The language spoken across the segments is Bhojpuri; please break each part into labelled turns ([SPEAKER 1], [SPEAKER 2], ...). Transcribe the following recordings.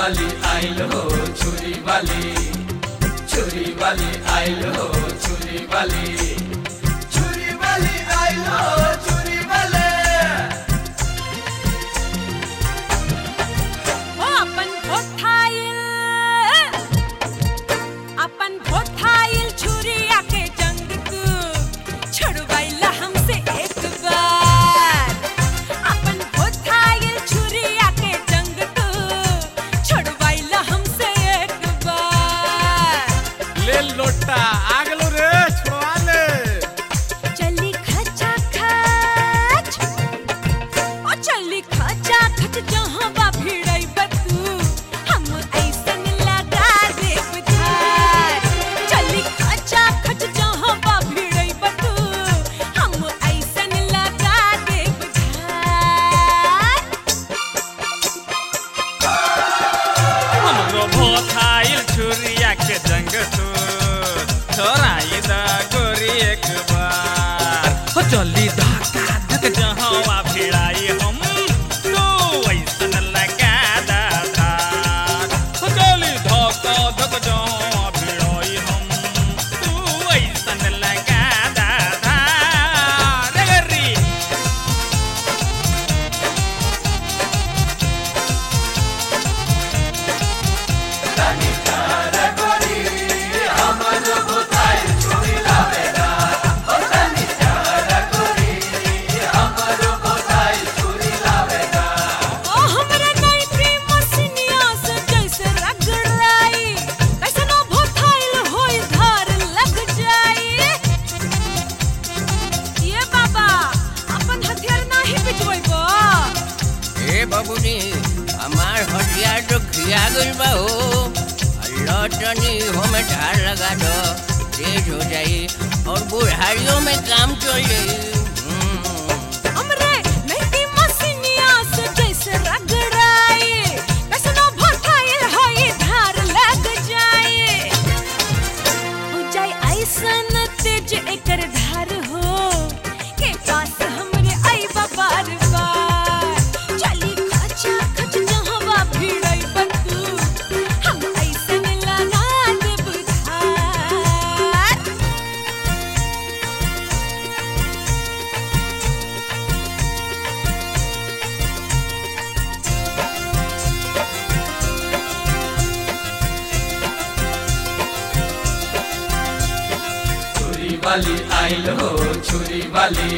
[SPEAKER 1] वाली आइल हो छुरी वाली आइल हो छुरी वाली आइल हो छुरी वाली।
[SPEAKER 2] ओ अपन भोथाइल छुरिया के जंग तू छुड़वाइला हमसे एक बार। अपन भोथाइल छुरिया के जंग तू छुड़वाइला हमसे एक बार।
[SPEAKER 3] ले लोटा आगलो रे छोड़ा ले।
[SPEAKER 2] चली खचा खच ओ चली खचा खच जहां बा भिड़ई बतू हम ऐसन लगा देव धार। चली खचा खच जहां बा भिड़ई बतू हम ऐसन लगा देव धार।
[SPEAKER 3] हमरो भोथाइल छुरिया के जंग तू छोड़ाई दा गोरी एक बार। हो चली धक्का धक जहाँ भिड़ाई हम तू ऐसन लगा दा धार। हो चली धक्का धक जहाँ भिड़ाई हम तू ऐसन लगा दा धार। रे गरी
[SPEAKER 2] ओ हमरा नहीं प्रेम मसनिया से जैसे रगड़ाई कैसनो भोथाइल होई धार लग जाई। ये बाबा अपन हथियार नाही बिचवइबो।
[SPEAKER 4] ए बाबूनी हमार हथियार तो खिया गइल बा हो। अल्लाह तनी हमें ढाल लगा दो तेज हो जाई और बुढ़ारियों में काम चल जाई।
[SPEAKER 2] हमरे नहीं प्रेम मसनिया से जैसे रगड़ाई कैसनो भोथाइल होई धार लग जाई। हो जाई ऐसन तेज एकर धार हो के पास हमरे आईबा बार बार। चली खचा खच जहाँ बा भिड़ई बतू हम ऐसन लगा देब धार।
[SPEAKER 1] छुरी वाली आइल हो छुरी वाली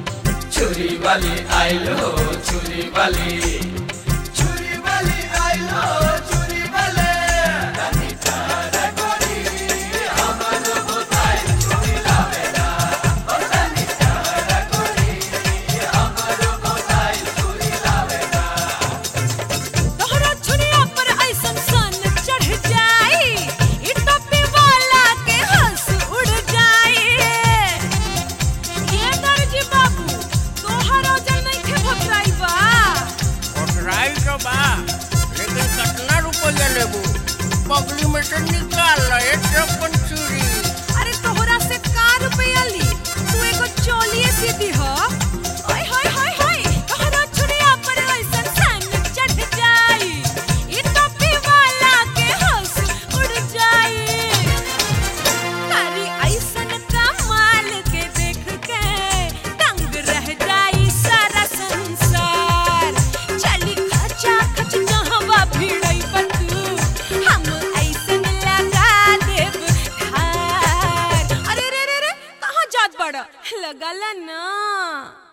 [SPEAKER 1] आइल हो छुरी वाली आइल हो छुरी वाली।
[SPEAKER 2] तोहरा छुरिया पर ऐसन सन चढ़ जाई ई टोपी वाला के हंस उड़ जाई। ये दर्जी बाबू तोहरा जल नहीं थे भोथराई बा।
[SPEAKER 4] और तो बा लेकिन कितना रुपया लेबू? पगली में से निकाल ले अपन चूड़ी।
[SPEAKER 2] अरे तोहरा से का रुपया ली तू एगो चोलिए सीधी हो। ओए होय होय होय तोहरा छुरिया पर ऐसन सन चढ़ जाई ई टोपी वाला के हंस उड़ जाई। तारी ऐसन कमाल के देख के दंग रह जाई सारा संसार। चली खचा खच जहाँ बा भिड़ई बतू हम ऐसन लगा देब धार। अरे रे रे रे कहाँ जात बड़ा लगला ना।